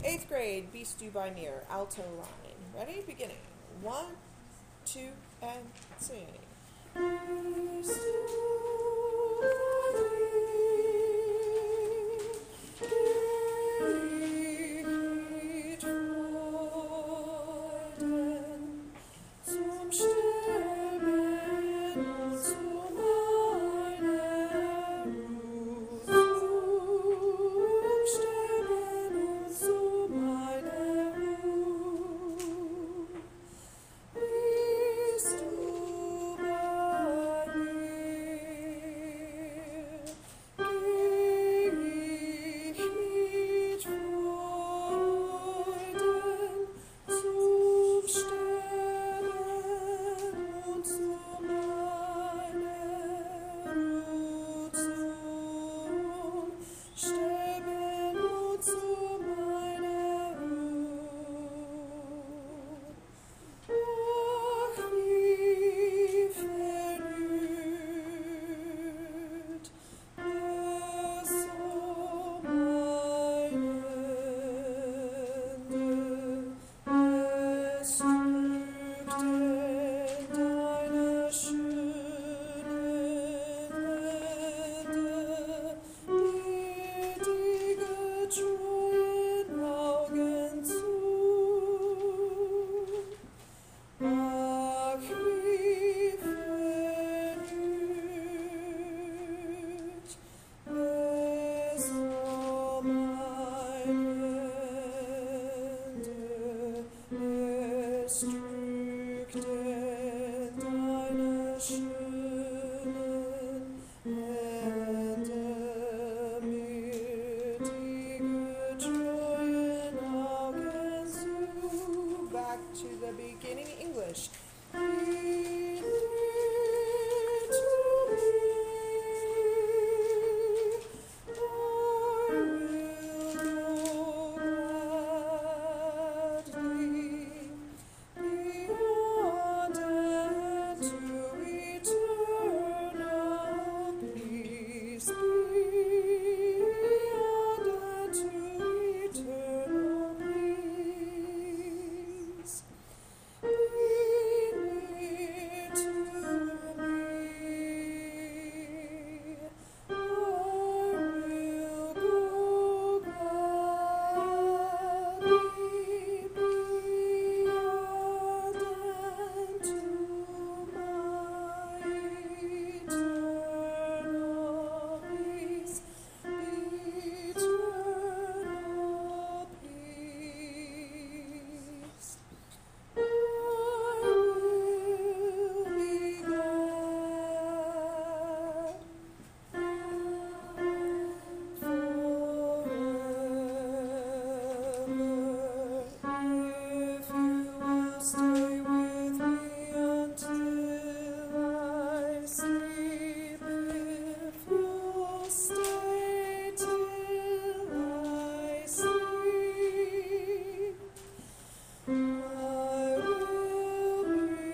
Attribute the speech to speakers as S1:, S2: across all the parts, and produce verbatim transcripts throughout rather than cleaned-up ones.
S1: Eighth grade, Be Stew by Mir, alto line. Ready? Beginning. One, two, and sing. Be stew by mir, Freuden zum Sterben und zu meiner Ruhe, zum Sterben und zu meiner Ruhe. Bist du bei mir, geh ich mit Freuden zum Sterben und zu meiner Ruhe, zum Sterben und zu meiner Ruhe. Ach, wie vergnügt es um meine Hände, es drückt in deine schönen Hände, gnädige, treuen Augen zu. Ach, wie vergnügt es um meine Hände, es drückt in deine schönen Hände, gnädige, treuen Augen zu. Back to the beginning, English. Be near to me, I will go gladly beyond and to eternal peace, beyond and to eternal peace. Be near to me, I will go gladly beyond and to my eternal peace, eternal peace. I will be glad forever if you will stay with me until I sleep. If you'll stay till I sleep, I will be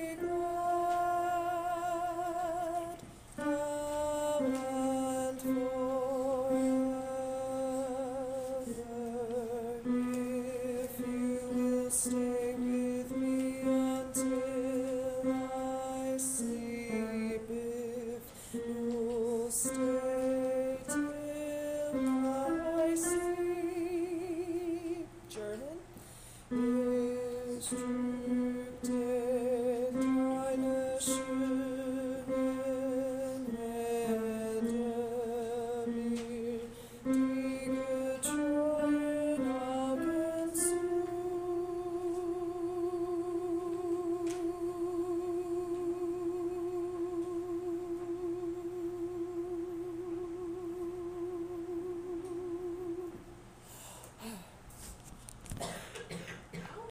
S1: glad now and forever if you will stay with me until I sleep. If you'll stay till I sleep. German is true.